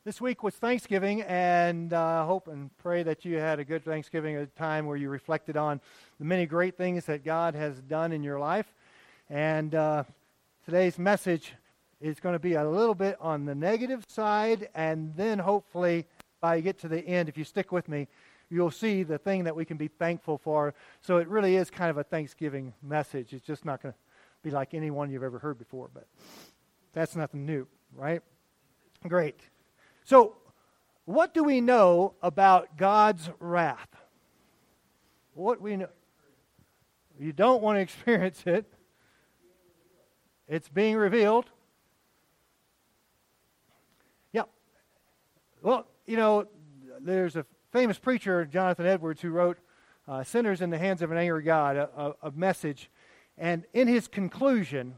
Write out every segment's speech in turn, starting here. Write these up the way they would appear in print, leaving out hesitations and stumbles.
This week was Thanksgiving, and I hope and pray that you had a good Thanksgiving, a time where you reflected on the many great things that God has done in your life. And today's message is going to be a little bit on the negative side, and then hopefully by you get to the end, if you stick with me, you'll see the thing that we can be thankful for. So it really is kind of a Thanksgiving message. It's just not going to be like any one you've ever heard before, but that's nothing new, right? Great. So, what do we know about God's wrath? What we know? You don't want to experience it. It's being revealed. Yep. Well, there's a famous preacher, Jonathan Edwards, who wrote Sinners in the Hands of an Angry God, a message. And in his conclusion,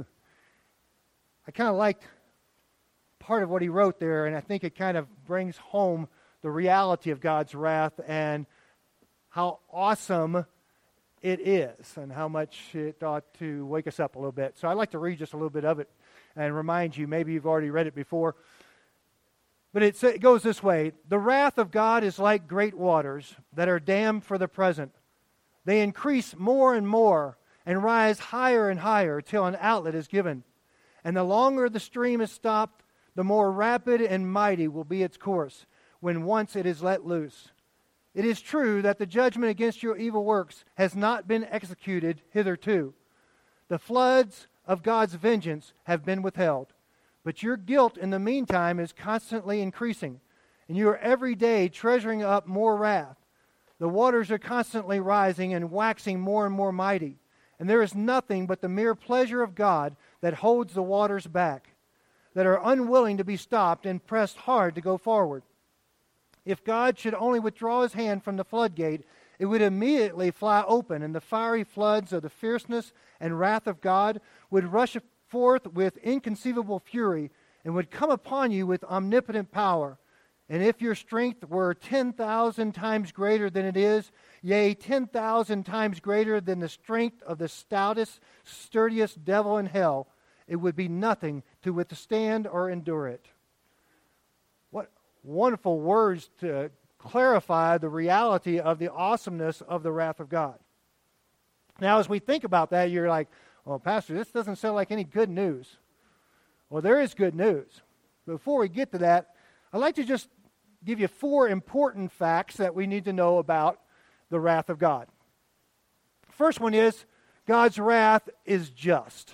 I kind of liked part of what he wrote there, and I think it kind of brings home the reality of God's wrath and how awesome it is and how much it ought to wake us up a little bit. So I'd like to read just a little bit of it and remind you, maybe you've already read it before, but it goes this way: the wrath of God is like great waters that are dammed for the present. They increase more and more and rise higher and higher till an outlet is given. And the longer the stream is stopped, the more rapid and mighty will be its course when once it is let loose. It is true that the judgment against your evil works has not been executed hitherto. The floods of God's vengeance have been withheld. But your guilt in the meantime is constantly increasing, and you are every day treasuring up more wrath. The waters are constantly rising and waxing more and more mighty, and there is nothing but the mere pleasure of God that holds the waters back, that are unwilling to be stopped and pressed hard to go forward. If God should only withdraw his hand from the floodgate, it would immediately fly open, and the fiery floods of the fierceness and wrath of God would rush forth with inconceivable fury and would come upon you with omnipotent power. And if your strength were 10,000 times greater than it is, yea, 10,000 times greater than the strength of the stoutest, sturdiest devil in hell, it would be nothing to withstand or endure it. What wonderful words to clarify the reality of the awesomeness of the wrath of God. Now, as we think about that, you're like, well, Pastor, this doesn't sound like any good news. Well, there is good news. Before we get to that, I'd like to just give you 4 important facts that we need to know about the wrath of God. First one is, God's wrath is just.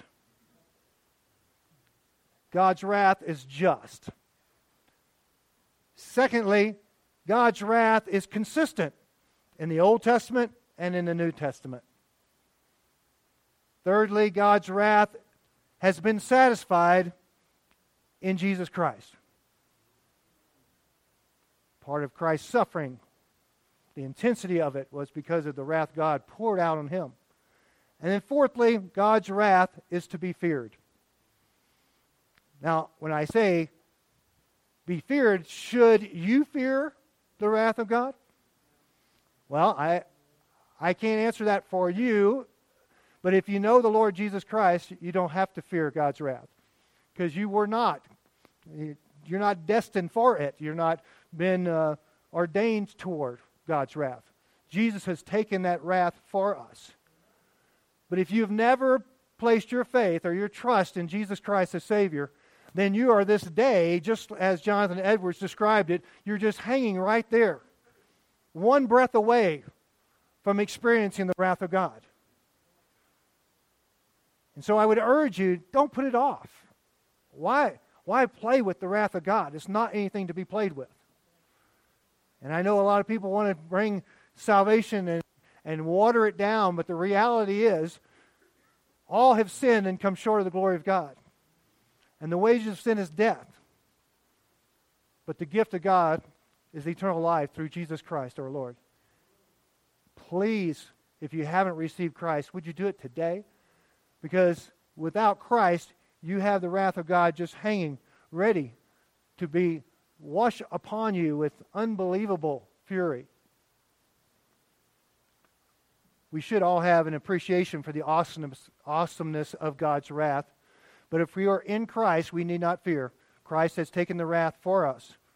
God's wrath is just. Secondly, God's wrath is consistent in the Old Testament and in the New Testament. Thirdly, God's wrath has been satisfied in Jesus Christ. Part of Christ's suffering, the intensity of it was because of the wrath God poured out on him. And then fourthly, God's wrath is to be feared. Now, when I say be feared, should you fear the wrath of God? Well, I can't answer that for you, but if you know the Lord Jesus Christ, you don't have to fear God's wrath, because you were not. You're not destined for it. You're not been ordained toward God's wrath. Jesus has taken that wrath for us. But if you've never placed your faith or your trust in Jesus Christ as Savior, then you are this day, just as Jonathan Edwards described it, you're just hanging right there, one breath away from experiencing the wrath of God. And so I would urge you, don't put it off. Why play with the wrath of God? It's not anything to be played with. And I know a lot of people want to bring salvation and water it down, but the reality is, all have sinned and come short of the glory of God. And the wages of sin is death. But the gift of God is eternal life through Jesus Christ our Lord. Please, if you haven't received Christ, would you do it today? Because without Christ, you have the wrath of God just hanging, ready to be washed upon you with unbelievable fury. We should all have an appreciation for the awesomeness of God's wrath. But if we are in Christ, we need not fear. Christ has taken the wrath for us.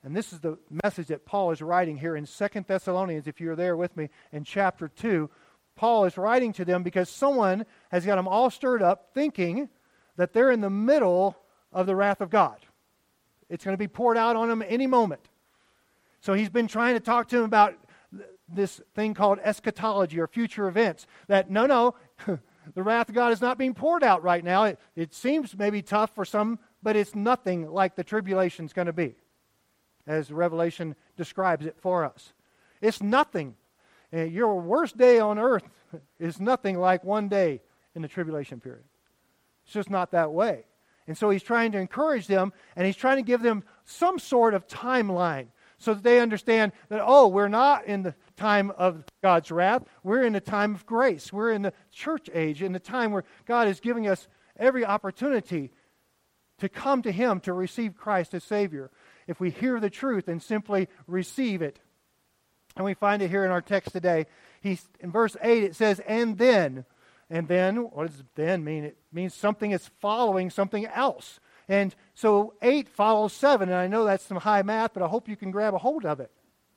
And this is the message that Paul is writing here in 2 Thessalonians, if you're there with me, in chapter 2. Paul is writing to them because someone has got them all stirred up thinking that they're in the middle of the wrath of God. It's going to be poured out on them any moment. So he's been trying to talk to them about this thing called eschatology or future events. That no, the wrath of God is not being poured out right now. It seems maybe tough for some, but it's nothing like the tribulation is going to be, as Revelation describes it for us. It's nothing. Your worst day on earth is nothing like one day in the tribulation period. It's just not that way. And so he's trying to encourage them, and he's trying to give them some sort of timeline so that they understand that, oh, we're not in the time of God's wrath. We're in the time of grace. We're in the church age, in the time where God is giving us every opportunity to come to Him, to receive Christ as Savior, if we hear the truth and simply receive it. And we find it here in our text today. In verse 8 it says, and then, what does then mean? It means something is following something else. And so 8 follows 7, and I know that's some high math, but I hope you can grab a hold of it.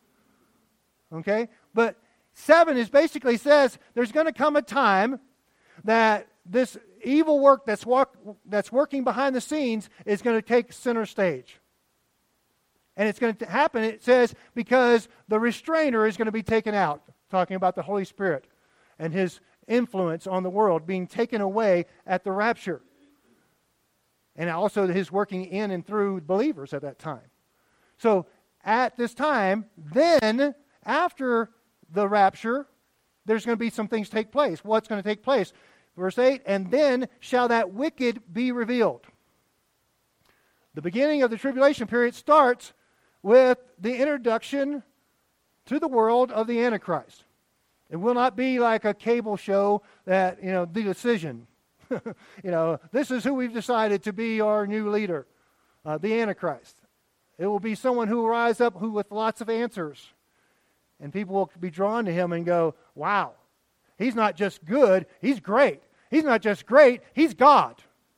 Okay? But 7 is basically says there's going to come a time that this evil work that's working behind the scenes is going to take center stage. And it's going to happen, it says, because the restrainer is going to be taken out, talking about the Holy Spirit and His influence on the world being taken away at the rapture. And also His working in and through believers at that time. So at this time, then, after the rapture, there's going to be some things take place. What's going to take place? Verse 8, and then shall that wicked be revealed. The beginning of the tribulation period starts with the introduction to the world of the Antichrist. It will not be like a cable show that, the decision. This is who we've decided to be our new leader, the Antichrist. It will be someone who will rise up with lots of answers. And people will be drawn to him and go, wow, he's not just good, he's great. He's not just great, he's God.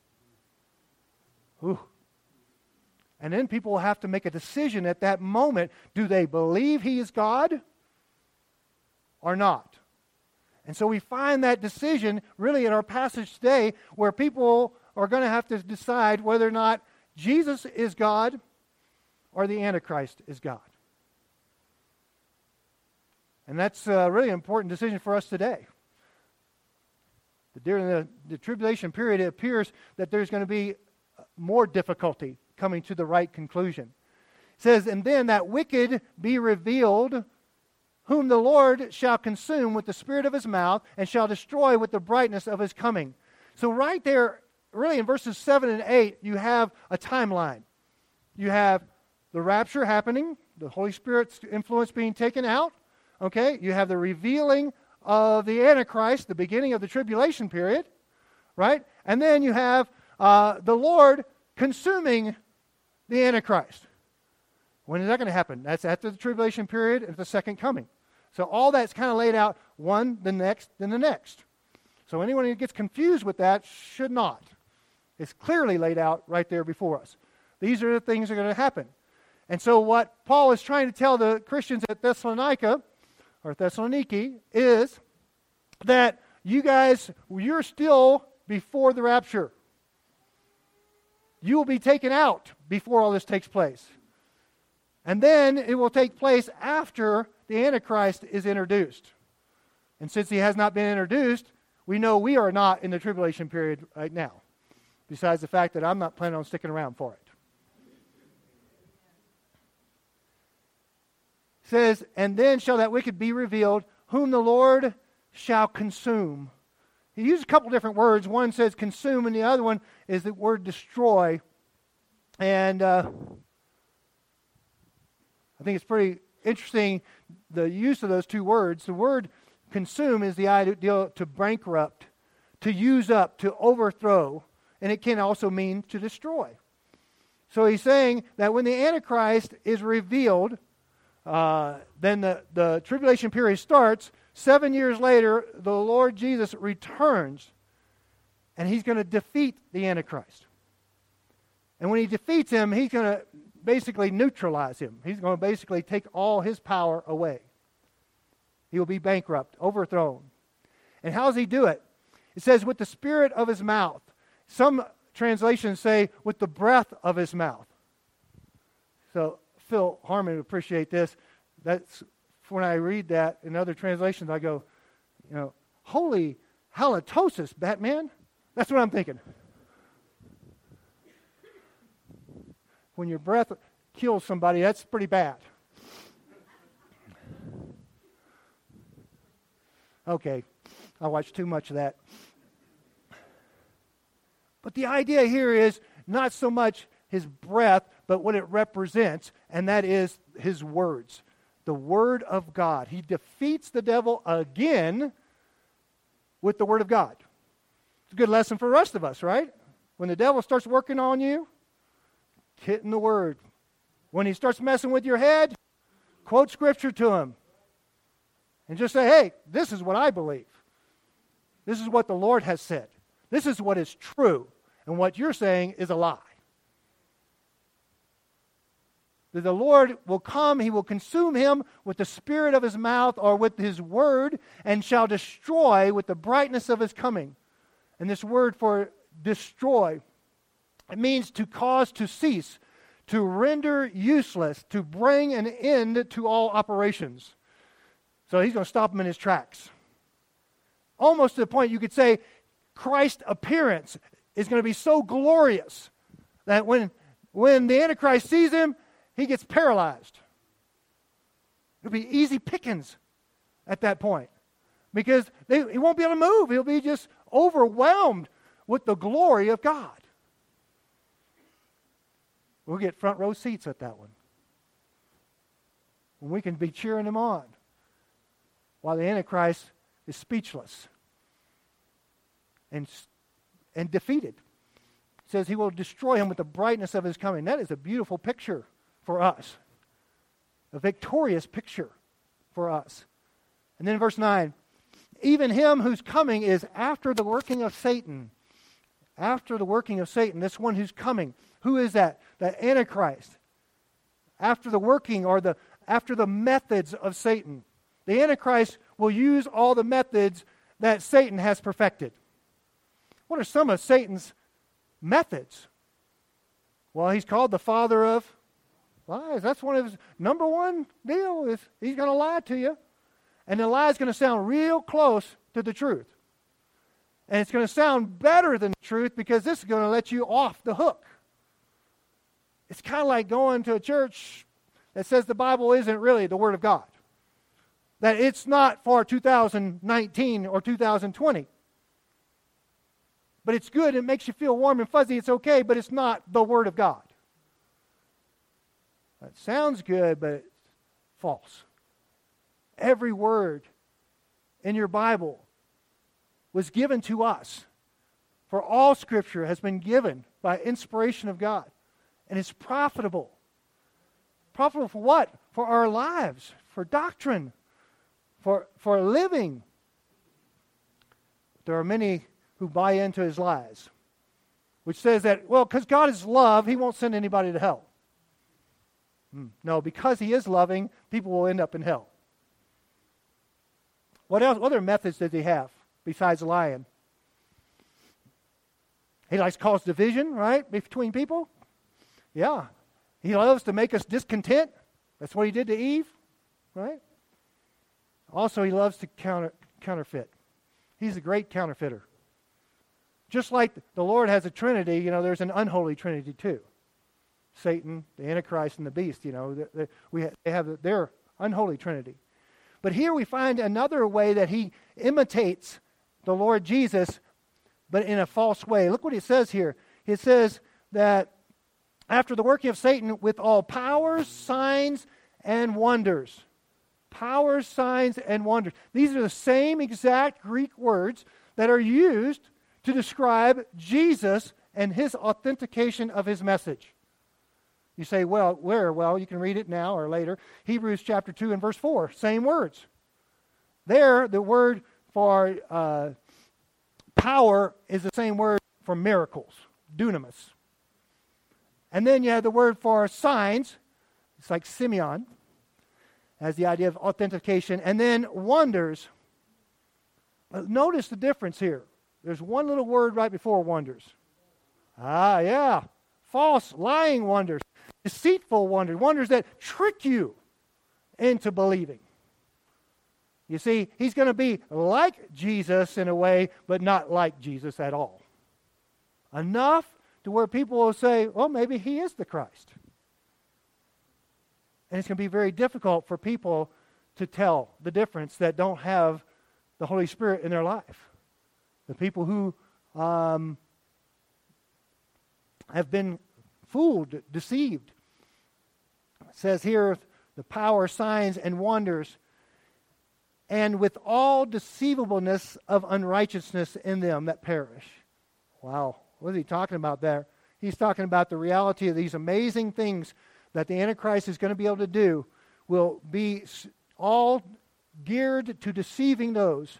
Ooh. And then people will have to make a decision at that moment. Do they believe he is God or not? And so we find that decision really in our passage today where people are going to have to decide whether or not Jesus is God or the Antichrist is God. And that's a really important decision for us today. During the tribulation period, it appears that there's going to be more difficulty coming to the right conclusion. It says, and then that wicked be revealed, whom the Lord shall consume with the spirit of his mouth, and shall destroy with the brightness of his coming. So right there, really in verses 7 and 8, you have a timeline. You have the rapture happening, the Holy Spirit's influence being taken out. Okay, you have the revealing of the Antichrist, the beginning of the tribulation period, right? And then you have the Lord consuming the Antichrist. When is that going to happen? That's after the tribulation period and the second coming. So all that's kind of laid out, one, the next, then the next. So anyone who gets confused with that should not. It's clearly laid out right there before us. These are the things that are going to happen. And so what Paul is trying to tell the Christians at Thessalonica, or Thessaloniki, is that you guys, you're still before the rapture. You will be taken out before all this takes place. And then it will take place after the Antichrist is introduced. And since he has not been introduced, we know we are not in the tribulation period right now. Besides the fact that I'm not planning on sticking around for it. It says, and then shall that wicked be revealed, whom the Lord shall consume. He uses a couple different words. One says consume, and the other one is the word destroy. And I think it's pretty interesting, the use of those two words. The word consume is the idea to bankrupt, to use up, to overthrow, and it can also mean to destroy. So he's saying that when the Antichrist is revealed, then the tribulation period starts. 7 years later, the Lord Jesus returns, and he's going to defeat the Antichrist. And when he defeats him, he's going to basically neutralize him. He's going to basically take all his power away. He will be bankrupt, overthrown. And how does he do it? It says, with the spirit of his mouth. Some translations say, with the breath of his mouth. So Phil Harmon would appreciate this. That's when I read that in other translations, I go, holy halitosis, Batman. That's what I'm thinking. When your breath kills somebody, that's pretty bad. Okay, I watched too much of that. But the idea here is not so much his breath, but what it represents, and that is his words. The Word of God. He defeats the devil again with the Word of God. It's a good lesson for the rest of us, right? When the devil starts working on you, get in the Word. When he starts messing with your head, quote Scripture to him. And just say, hey, this is what I believe. This is what the Lord has said. This is what is true. And what you're saying is a lie. That the Lord will come, He will consume him with the spirit of His mouth or with His word, and shall destroy with the brightness of His coming. And this word for destroy, it means to cause to cease, to render useless, to bring an end to all operations. So He's going to stop him in his tracks. Almost to the point you could say Christ's appearance is going to be so glorious that when the Antichrist sees him, he gets paralyzed. It'll be easy pickings at that point because he won't be able to move. He'll be just overwhelmed with the glory of God. We'll get front row seats at that one. When we can be cheering him on while the Antichrist is speechless and defeated. It says he will destroy him with the brightness of his coming. That is a beautiful picture for us. A victorious picture for us. And then in verse 9, even him whose coming is after the working of Satan. After the working of Satan, this one who's coming. Who is that? The Antichrist. After the working or after the methods of Satan. The Antichrist will use all the methods that Satan has perfected. What are some of Satan's methods? Well, he's called the father of lies. That's one of his number one deal is he's going to lie to you. And the lie is going to sound real close to the truth. And it's going to sound better than the truth because this is going to let you off the hook. It's kind of like going to a church that says the Bible isn't really the Word of God. That it's not for 2019 or 2020. But it's good, it makes you feel warm and fuzzy, it's okay, but it's not the Word of God. It sounds good, but it's false. Every word in your Bible was given to us. For all Scripture has been given by inspiration of God. And it's profitable. Profitable for what? For our lives, for doctrine, for living. There are many who buy into his lies, which says that, well, because God is love, He won't send anybody to hell. No, because He is loving, people will end up in hell. What else? What other methods does He have besides lying? He likes to cause division, right, between people. Yeah. He loves to make us discontent. That's what He did to Eve, right? Also, He loves to counterfeit. He's a great counterfeiter. Just like the Lord has a Trinity, there's an unholy Trinity too. Satan, the Antichrist, and the beast, they have their unholy Trinity. But here we find another way that he imitates the Lord Jesus, but in a false way. Look what it says here. It says that after the working of Satan with all powers, signs, and wonders. Powers, signs, and wonders. These are the same exact Greek words that are used to describe Jesus and His authentication of His message. You say, well, where? Well, you can read it now or later. Hebrews chapter 2 and verse 4, same words. There, the word for power is the same word for miracles, dunamis. And then you have the word for signs. It's like Simeon, has the idea of authentication. And then wonders. Notice the difference here. There's one little word right before wonders. Yeah. False, lying wonders. Deceitful wonders. Wonders that trick you into believing. You see, he's going to be like Jesus in a way, but not like Jesus at all. Enough to where people will say, well, maybe he is the Christ. And it's going to be very difficult for people to tell the difference that don't have the Holy Spirit in their life. The people who have been fooled, deceived. It says here, the power, signs, and wonders, and with all deceivableness of unrighteousness in them that perish. Wow, what is he talking about there? He's talking about the reality of these amazing things that the Antichrist is going to be able to do will be all geared to deceiving those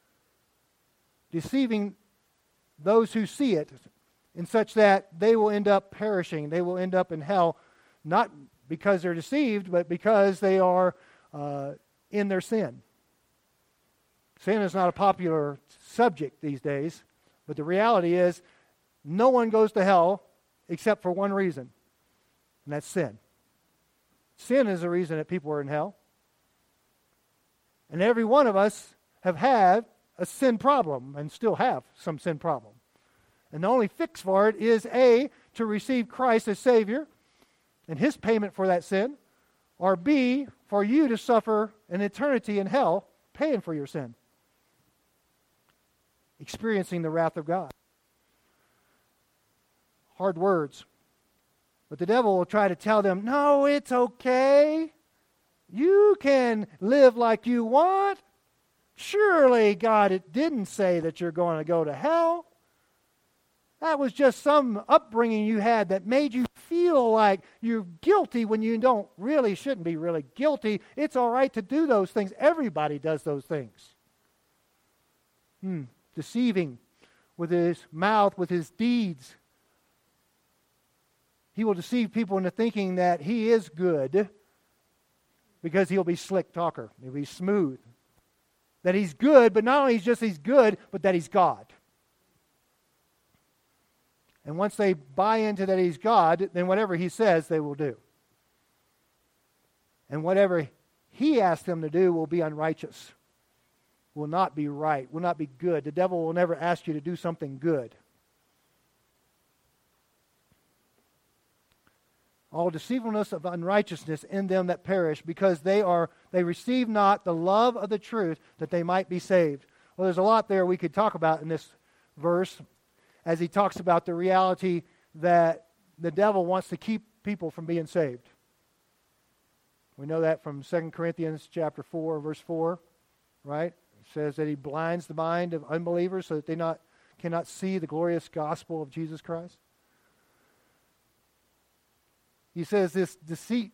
who see it, in such that they will end up perishing. They will end up in hell, not because they're deceived, but because they are in their sin. Sin is not a popular subject these days, but the reality is no one goes to hell except for one reason, and that's sin. Sin is the reason that people are in hell. And every one of us have had a sin problem and still have some sin problem. And the only fix for it is A, to receive Christ as Savior and His payment for that sin, or B, for you to suffer an eternity in hell paying for your sin, experiencing the wrath of God. Hard words. But the devil will try to tell them, no, it's okay. You can live like you want. Surely God didn't say that you're going to go to hell. That was just some upbringing you had that made you feel like you're guilty when you shouldn't be really guilty. It's all right to do those things. Everybody does those things. Deceiving with his mouth, with his deeds. He will deceive people into thinking that he is good because he'll be slick talker. He'll be smooth. That he's good, but not only he's good, but that he's God. And once they buy into that he's God, then whatever he says, they will do. And whatever he asks them to do will be unrighteous, will not be right, will not be good. The devil will never ask you to do something good. All deceitfulness of unrighteousness in them that perish, because they receive not the love of the truth, that they might be saved. Well, there's a lot there we could talk about in this verse, as he talks about the reality that the devil wants to keep people from being saved. We know that from 2 Corinthians chapter 4, verse 4, right? It says that he blinds the mind of unbelievers so that they cannot see the glorious gospel of Jesus Christ. He says this deceit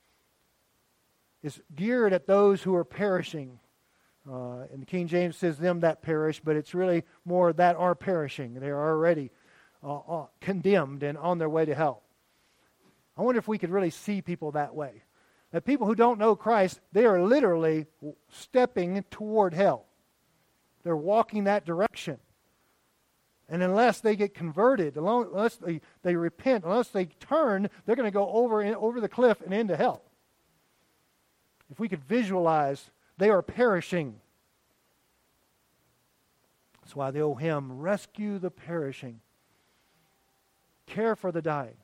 is geared at those who are perishing. And the King James says them that perish, but it's really more that are perishing. They are already condemned and on their way to hell. I wonder if we could really see people that way. That people who don't know Christ, they are literally stepping toward hell. They're walking that direction. And unless they get converted, unless they repent, unless they turn, they're going to go over the cliff and into hell. If we could visualize, they are perishing. That's why the old hymn, rescue the perishing, care for the dying.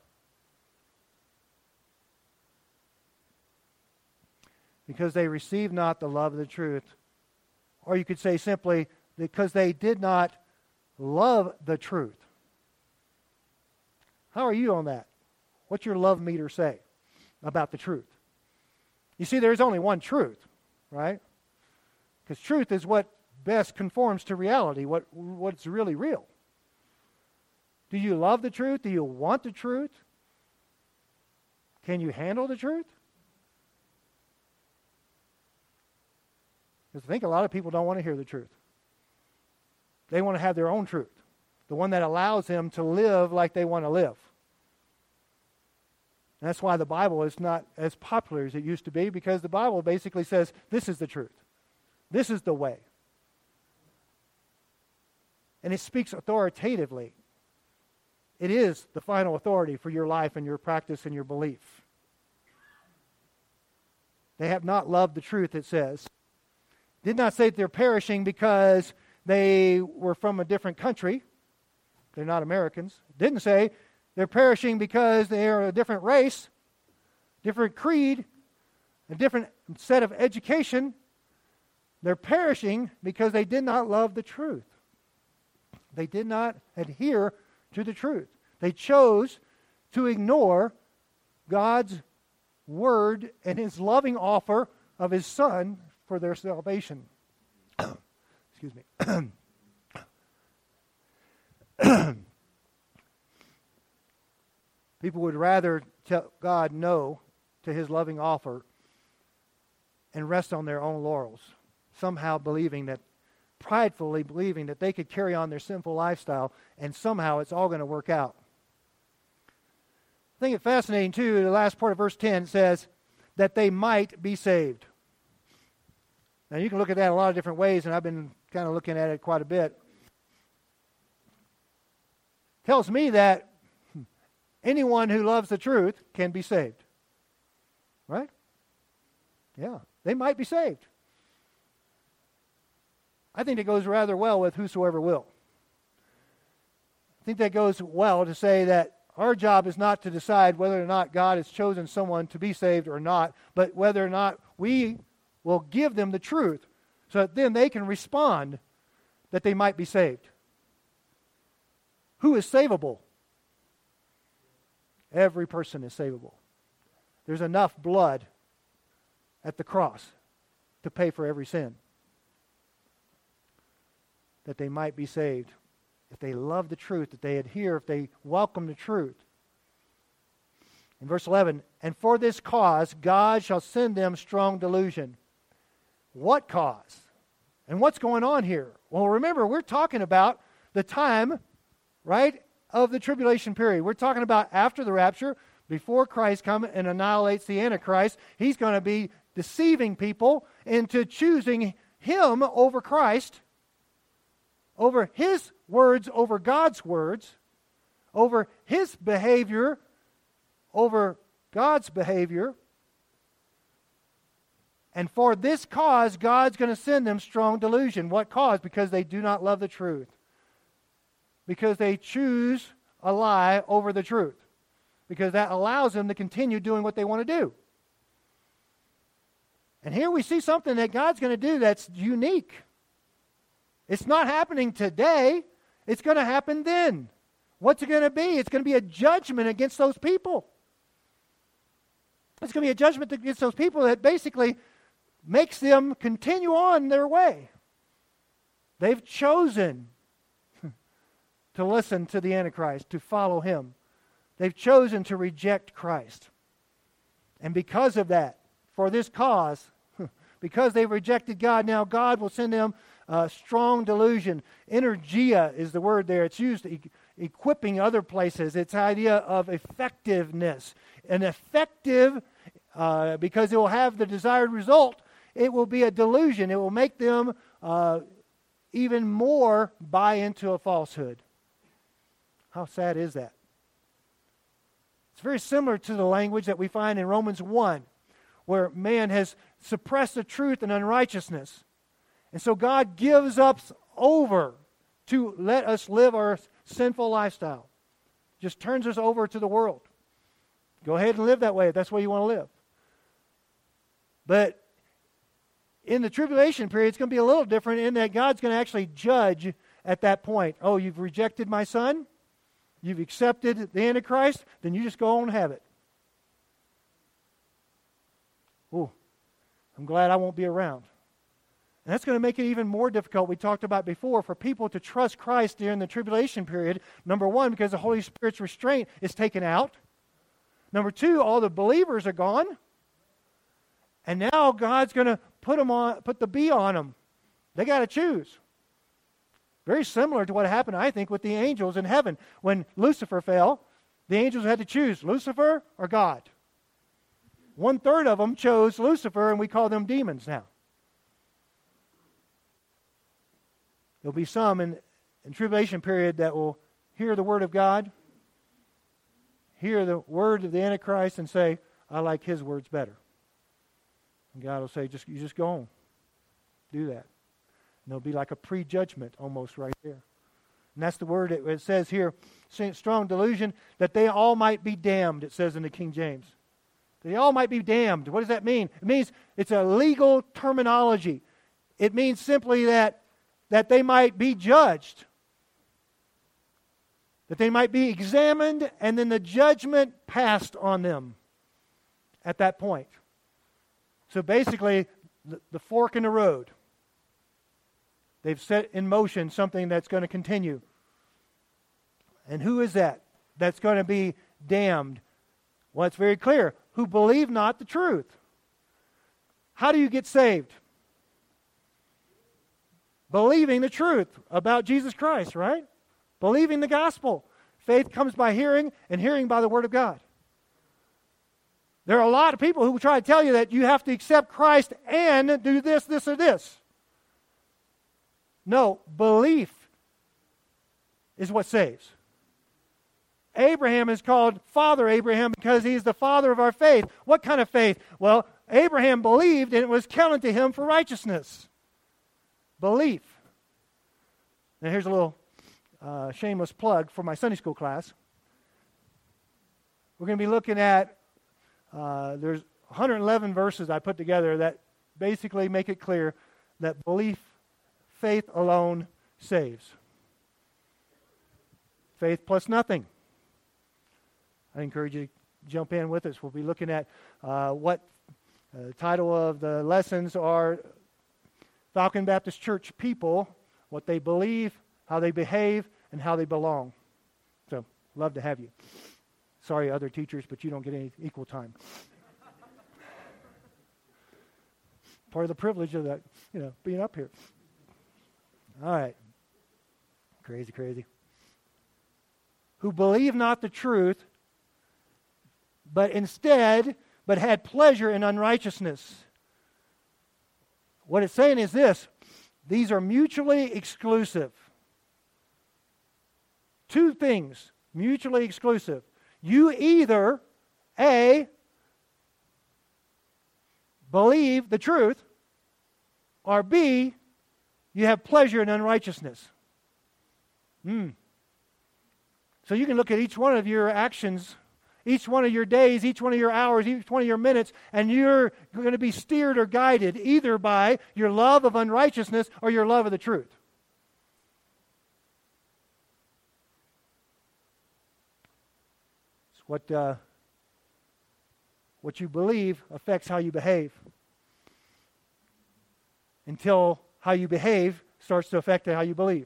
Because they receive not the love of the truth. Or you could say simply, because they did not love the truth. How are you on that? What's your love meter say about the truth? You see, there's only one truth, right? Because truth is what best conforms to reality, what's really real. Do you love the truth? Do you want the truth? Can you handle the truth? Because I think a lot of people don't want to hear the truth. They want to have their own truth, the one that allows them to live like they want to live. And that's why the Bible is not as popular as it used to be, because the Bible basically says, this is the truth. This is the way. And it speaks authoritatively. It is the final authority for your life and your practice and your belief. They have not loved the truth, it says. Did not say that they're perishing because they were from a different country. They're not Americans. Didn't say they're perishing because they are a different race, different creed, a different set of education. They're perishing because they did not love the truth. They did not adhere to the truth. They chose to ignore God's word and His loving offer of His Son for their salvation. Excuse me. People would rather tell God no to His loving offer and rest on their own laurels, somehow pridefully believing that they could carry on their sinful lifestyle and somehow it's all going to work out. I think it's fascinating too, the last part of verse 10 says that they might be saved. Now you can look at that a lot of different ways, and I've been kind of looking at it quite a bit. Tells me that anyone who loves the truth can be saved. Right? Yeah, they might be saved. I think it goes rather well with whosoever will. I think that goes well to say that our job is not to decide whether or not God has chosen someone to be saved or not, but whether or not we will give them the truth so that then they can respond that they might be saved. Who is savable? Every person is savable. There's enough blood at the cross to pay for every sin, that they might be saved. If they love the truth, that they adhere, if they welcome the truth. In verse 11, and for this cause God shall send them strong delusion. What cause? And what's going on here? Well, remember, we're talking about the time, right, of the tribulation period. We're talking about after the rapture, before Christ comes and annihilates the Antichrist. He's going to be deceiving people into choosing Him over Christ, over His words over God's words, over His behavior over God's behavior. And for this cause, God's going to send them strong delusion. What cause? Because they do not love the truth. Because they choose a lie over the truth. Because that allows them to continue doing what they want to do. And here we see something that God's going to do that's unique. It's not happening today. It's going to happen then. What's it going to be? It's going to be a judgment against those people. It's going to be a judgment against those people that basically makes them continue on their way. They've chosen to listen to the Antichrist, to follow him. They've chosen to reject Christ. And because of that, for this cause, because they've rejected God, now God will send them strong delusion. Energia is the word there. It's used equipping other places. It's the idea of effectiveness. An effective, because it will have the desired result, it will be a delusion. It will make them even more buy into a falsehood. How sad is that? It's very similar to the language that we find in Romans 1, where man has suppressed the truth and unrighteousness. And so God gives us over to let us live our sinful lifestyle. Just turns us over to the world. Go ahead and live that way if that's the way you want to live. But in the tribulation period, it's going to be a little different in that God's going to actually judge at that point. Oh, you've rejected my Son? You've accepted the Antichrist? Then you just go on and have it. Oh, I'm glad I won't be around. And that's going to make it even more difficult, we talked about before, for people to trust Christ during the tribulation period. Number one, because the Holy Spirit's restraint is taken out. Number two, all the believers are gone. And now God's going to put the B on them. They got to choose. Very similar to what happened, I think, with the angels in heaven. When Lucifer fell, the angels had to choose Lucifer or God. 1/3 of them chose Lucifer, and we call them demons now. There'll be some in tribulation period that will hear the word of God, hear the word of the Antichrist, and say, I like his words better. And God will say, you just go on. Do that. And there'll be like a prejudgment almost right there. And that's the word it says here, strong delusion, that they all might be damned, it says in the King James. They all might be damned. What does that mean? It means it's a legal terminology. It means simply that they might be judged, that they might be examined, and then the judgment passed on them at that point. So basically, the fork in the road. They've set in motion something that's going to continue. And who is that that's going to be damned? Well, it's very clear. Who believe not the truth. How do you get saved? Believing the truth about Jesus Christ, right? Believing the gospel. Faith comes by hearing, and hearing by the word of God. There are a lot of people who will try to tell you that you have to accept Christ and do this, this, or this. No, belief is what saves. Abraham is called Father Abraham because he's the father of our faith. What kind of faith? Well, Abraham believed and it was counted to him for righteousness. Belief. Now here's a little shameless plug for my Sunday school class. We're going to be looking at, there's 111 verses I put together that basically make it clear that belief, faith alone saves. Faith plus nothing. I encourage you to jump in with us. We'll be looking at what the title of the lessons are Falcon Baptist Church people, what they believe, how they behave, and how they belong. So, love to have you. Sorry, other teachers, but you don't get any equal time. Part of the privilege of that, being up here. All right. Crazy. Who believe not the truth, but had pleasure in unrighteousness. What it's saying is this: these are mutually exclusive. Two things, mutually exclusive. You either, A, believe the truth, or B, you have pleasure in unrighteousness. So you can look at each one of your actions, each one of your days, each one of your hours, each one of your minutes, and you're going to be steered or guided either by your love of unrighteousness or your love of the truth. It's what you believe affects how you behave, until how you behave starts to affect how you believe.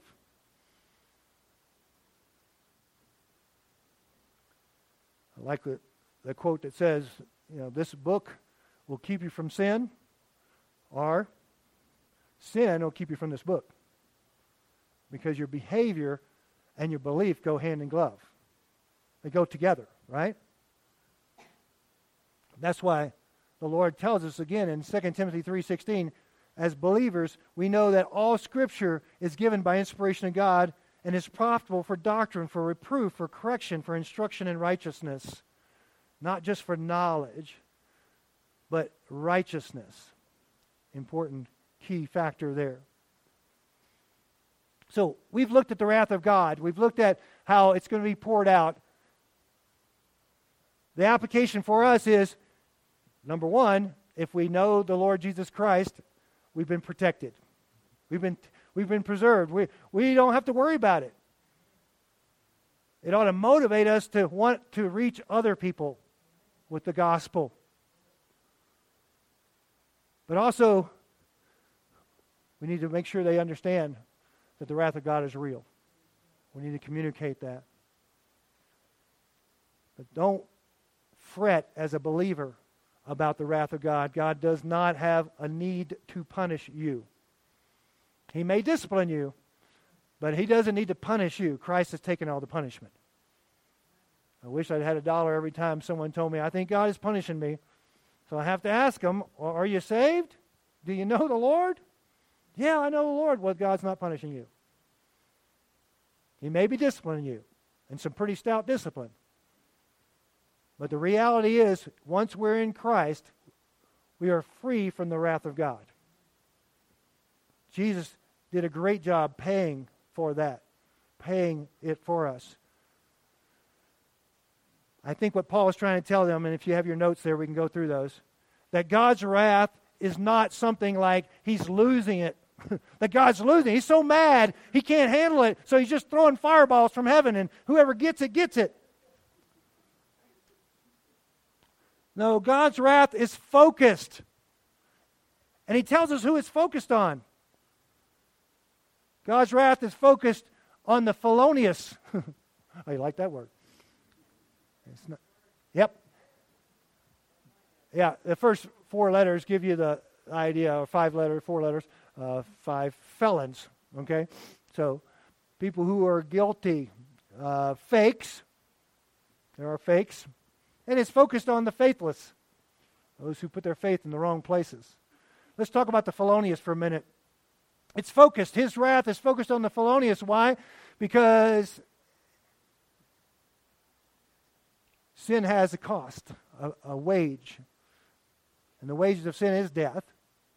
I like the quote that says, this book will keep you from sin, or sin will keep you from this book. Because your behavior and your belief go hand in glove. They go together, right? That's why the Lord tells us again in 2 Timothy 3:16, as believers, we know that all Scripture is given by inspiration of God and is profitable for doctrine, for reproof, for correction, for instruction in righteousness. Not just for knowledge, but righteousness. Important key factor there. So, we've looked at the wrath of God. We've looked at how it's going to be poured out. The application for us is, number one, if we know the Lord Jesus Christ, we've been protected. We've been preserved. We don't have to worry about it. It ought to motivate us to want to reach other people with the gospel. But also, we need to make sure they understand that the wrath of God is real. We need to communicate that. But don't fret as a believer about the wrath of God. God does not have a need to punish you. He may discipline you, but He doesn't need to punish you. Christ has taken all the punishment. I wish I'd had $1 every time someone told me, I think God is punishing me. So I have to ask them, well, are you saved? Do you know the Lord? Yeah, I know the Lord. Well, God's not punishing you. He may be disciplining you, and some pretty stout discipline. But the reality is, once we're in Christ, we are free from the wrath of God. Jesus did a great job paying for that, paying it for us. I think what Paul is trying to tell them, and if you have your notes there, we can go through those, that God's wrath is not something like He's losing it. That God's losing. He's so mad, He can't handle it, so He's just throwing fireballs from heaven, and whoever gets it, gets it. No, God's wrath is focused. And He tells us who it's focused on. God's wrath is focused on the felonious. Oh, you like that word? It's not, yep. Yeah, the first 4 letters give you the idea, or 4 letters, 5 felons, okay? So, people who are guilty, fakes, there are fakes, and it's focused on the faithless, those who put their faith in the wrong places. Let's talk about the felonious for a minute. It's focused. His wrath is focused on the felonious. Why? Because sin has a cost, a wage. And the wages of sin is death.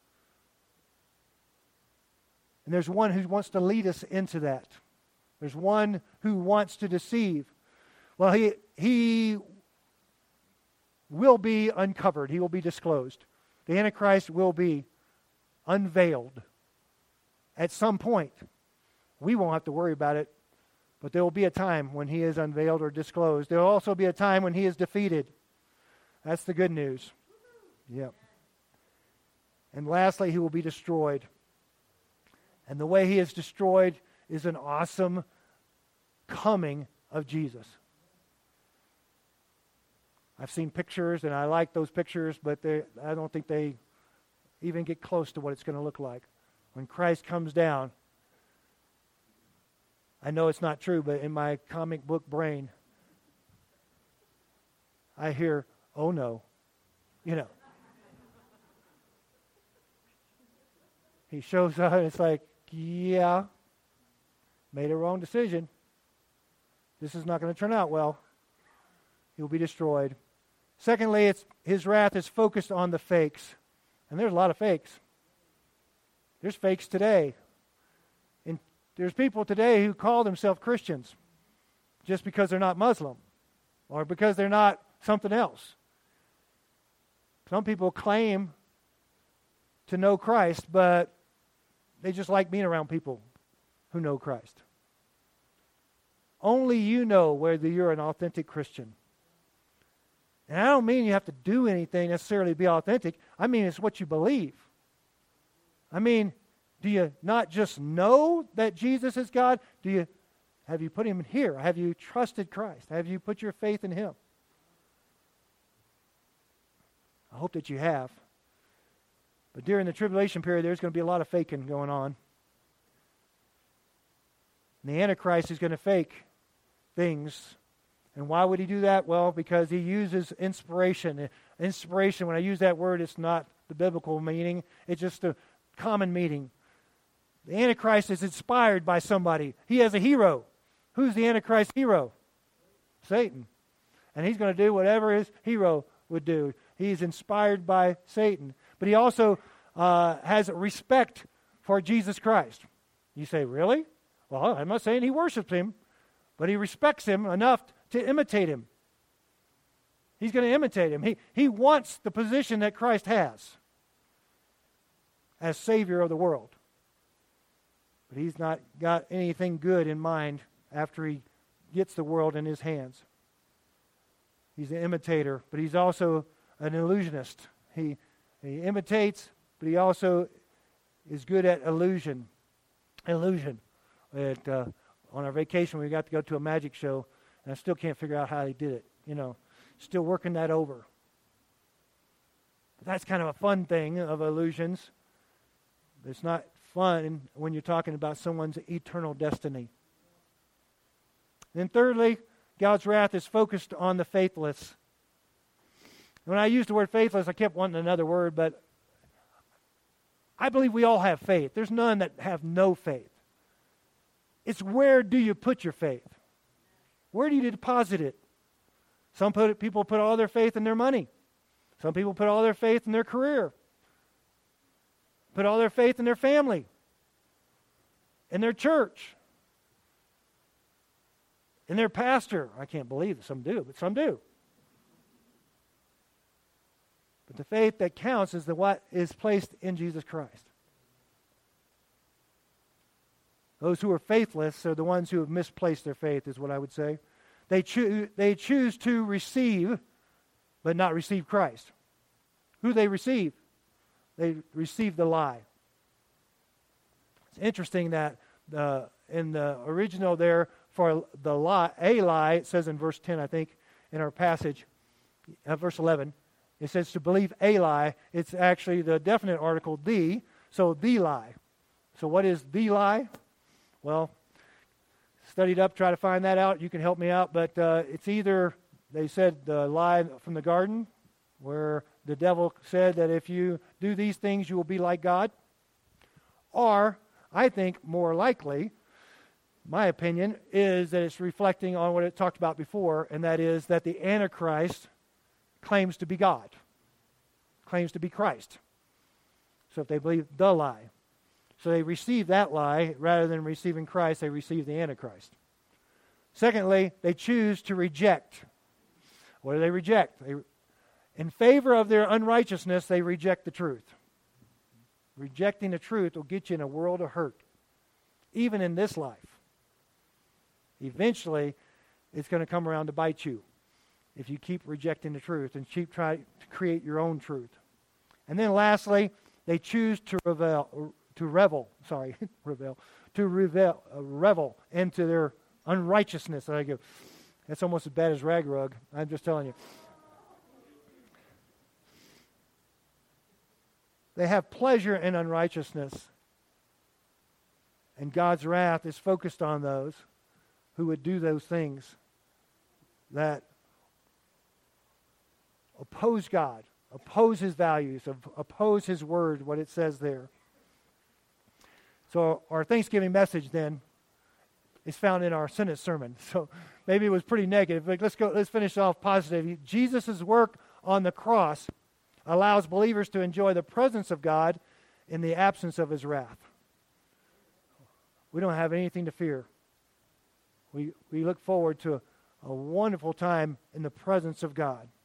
And there's one who wants to lead us into that. There's one who wants to deceive. Well, he will be uncovered. He will be disclosed. The Antichrist will be unveiled at some point. We won't have to worry about it, but there will be a time when he is unveiled or disclosed. There will also be a time when he is defeated. That's the good news. Yep. And lastly, he will be destroyed. And the way he is destroyed is an awesome coming of Jesus. I've seen pictures, and I like those pictures, but I don't think they even get close to what it's going to look like. When Christ comes down, I know it's not true, but in my comic book brain, I hear, oh no, He shows up, and it's like, yeah, made a wrong decision. This is not going to turn out well. He'll be destroyed. Secondly, his wrath is focused on the fakes. And there's a lot of fakes. There's fakes today. And there's people today who call themselves Christians just because they're not Muslim or because they're not something else. Some people claim to know Christ, but they just like being around people who know Christ. Only you know whether you're an authentic Christian. And I don't mean you have to do anything necessarily to be authentic. I mean it's what you believe. I mean, do you not just know that Jesus is God? Have you put Him here? Have you trusted Christ? Have you put your faith in Him? I hope that you have. But during the tribulation period, there's going to be a lot of faking going on. And the Antichrist is going to fake things. And why would he do that? Well, because he uses inspiration. Inspiration, when I use that word, it's not the biblical meaning. It's just a common meaning. The Antichrist is inspired by somebody. He has a hero. Who's the Antichrist hero? Satan. And he's going to do whatever his hero would do. He's inspired by Satan. But he also has respect for Jesus Christ. You say, really? Well, I'm not saying he worships Him, but he respects Him enough to imitate Him. He's going to imitate Him. He wants the position that Christ has as Savior of the world. But he's not got anything good in mind after he gets the world in his hands. He's an imitator, but he's also an illusionist. He imitates, but he also is good at illusion. On our vacation, we got to go to a magic show, and I still can't figure out how he did it. Still working that over. But that's kind of a fun thing of illusions. But it's not fun when you're talking about someone's eternal destiny. Then thirdly, God's wrath is focused on the faithless. When I used the word faithless, I kept wanting another word, but I believe we all have faith. There's none that have no faith. It's where do you put your faith? Where do you deposit it? People put all their faith in their money. Some people put all their faith in their career. Put all their faith in their family. In their church. In their pastor. I can't believe it. Some do, but some do. But the faith that counts is what is placed in Jesus Christ. Those who are faithless are the ones who have misplaced their faith, is what I would say. They choose to receive, but not receive Christ. Who they receive? They receive the lie. It's interesting that in the original there, for the lie, a lie, it says in verse 10, I think, in our passage, verse 11, it says to believe a lie. It's actually the definite article, the, so the lie. So what is the lie? Well, studied up, try to find that out. You can help me out, but it's either, they said the lie from the garden, where the devil said that if you do these things, you will be like God. Or, I think more likely, my opinion, is that it's reflecting on what it talked about before, and that is that the Antichrist claims to be God, claims to be Christ. So if they believe the lie, so they receive that lie rather than receiving Christ, they receive the Antichrist. Secondly, they choose to reject. What do they reject? In favor of their unrighteousness, they reject the truth. Rejecting the truth will get you in a world of hurt, even in this life. Eventually, it's going to come around to bite you if you keep rejecting the truth and keep trying to create your own truth. And then lastly, they choose to revel into their unrighteousness. That's almost as bad as Ragnarok. I'm just telling you. They have pleasure in unrighteousness. And God's wrath is focused on those who would do those things that oppose God, oppose His values, oppose His word, what it says there. So our Thanksgiving message then is found in our Senate sermon. So maybe it was pretty negative, but let's finish off positive. Jesus' work on the cross allows believers to enjoy the presence of God in the absence of His wrath. We don't have anything to fear. We look forward to a wonderful time in the presence of God.